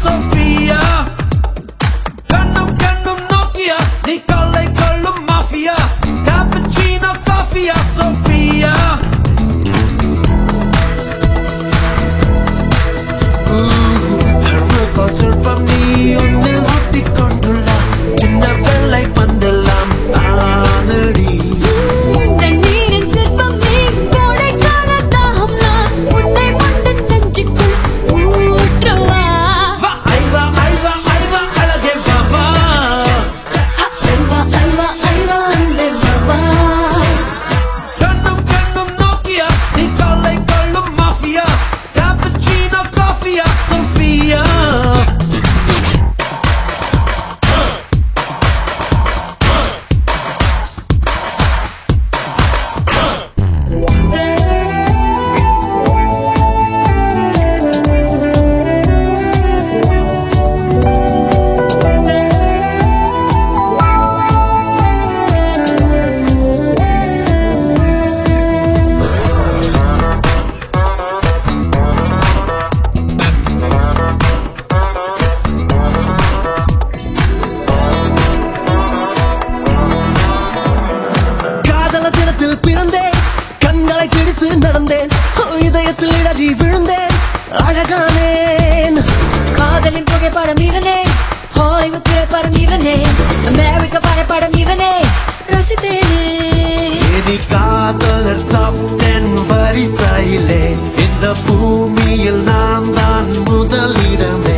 Sofia. Kannum kannum Nokia, ni kollai kollum mafia. Cappuccino coffee, Sofia. Thermal surfam ni onne hatti kondulla. Chinna vellai pandalam aanadi. அழகானேன் காதலின் புகைப்படம் இவனே Hollywood திரைப்படம் இவனே அமெரிக்க படம் இவனே ரசித்தேனே இனி காதலர் டாப் 10 வரிசையிலே இந்த பூமியில் நான் தான் முதலிடமே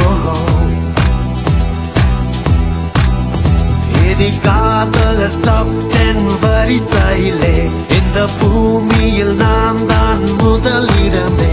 இனி காதலர் டாப் 10 வரிசையிலே இந்த பூமியில் நான் தான் முதலிடமே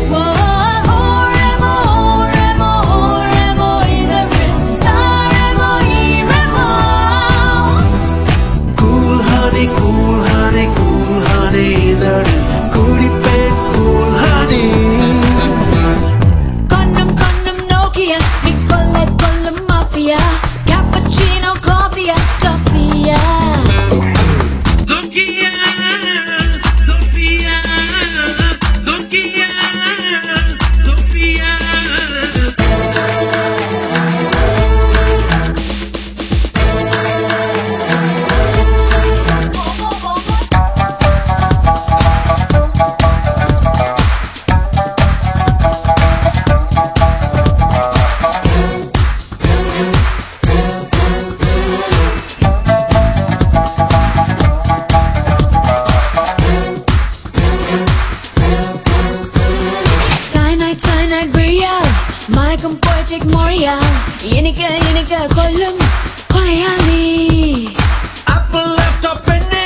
Cappuccino, coffee, Sofia. Sofia, Sofia, Sofia, Sofia. மயக்கம் போய்ச்சிக் மொழியா இனிக்க கொல்லும் கொலையாளி Apple laptop பெண்ணே